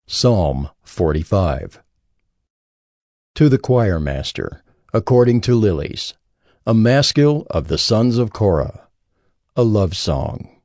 Psalm 45. To the choir master, according to Lilies, a maskil of the sons of Korah, a love song.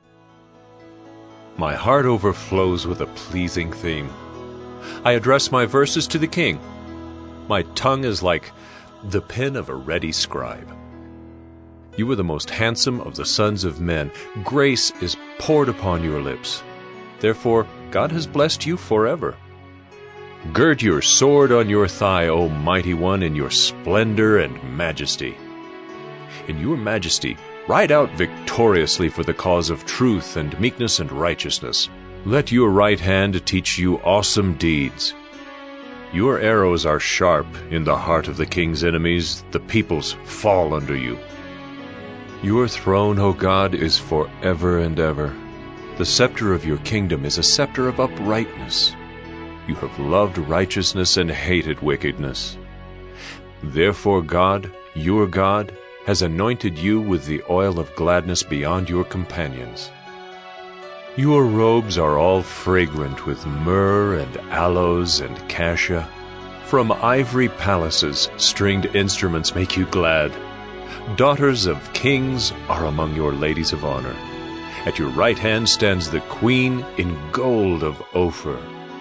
My heart overflows with a pleasing theme. I address my verses to the king. My tongue is like the pen of a ready scribe. You are the most handsome of the sons of men. Grace is poured upon your lips. Therefore, God has blessed you forever. Gird your sword on your thigh, O mighty one, in your splendor and majesty. In your majesty, ride out victoriously for the cause of truth and meekness and righteousness. Let your right hand teach you awesome deeds. Your arrows are sharp in the heart of the king's enemies. The peoples fall under you. Your throne, O God, is forever and ever. The scepter of your kingdom is a scepter of uprightness. You have loved righteousness and hated wickedness. Therefore God, your God, has anointed you with the oil of gladness beyond your companions. Your robes are all fragrant with myrrh and aloes and cassia. From ivory palaces, stringed instruments make you glad. Daughters of kings are among your ladies of honor. At your right hand stands the queen in gold of Ophir.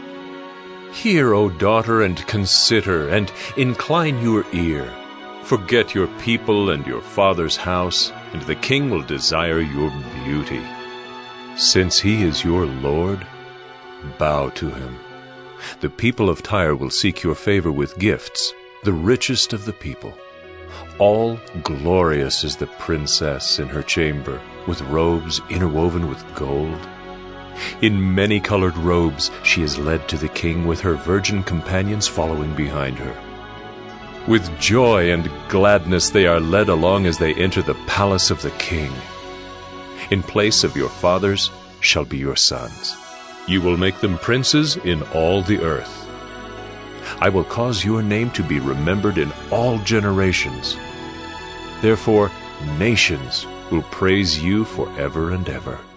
Hear, O daughter, and consider, and incline your ear. Forget your people and your father's house, and the king will desire your beauty. Since he is your Lord, bow to him. The people of Tyre will seek your favor with gifts, the richest of the people. All glorious is the princess in her chamber, with robes interwoven with gold. In many-colored robes she is led to the king, with her virgin companions following behind her. With joy and gladness they are led along as they enter the palace of the king. In place of your fathers shall be your sons. You will make them princes in all the earth. I will cause your name to be remembered in all generations. Therefore, nations will praise you forever and ever.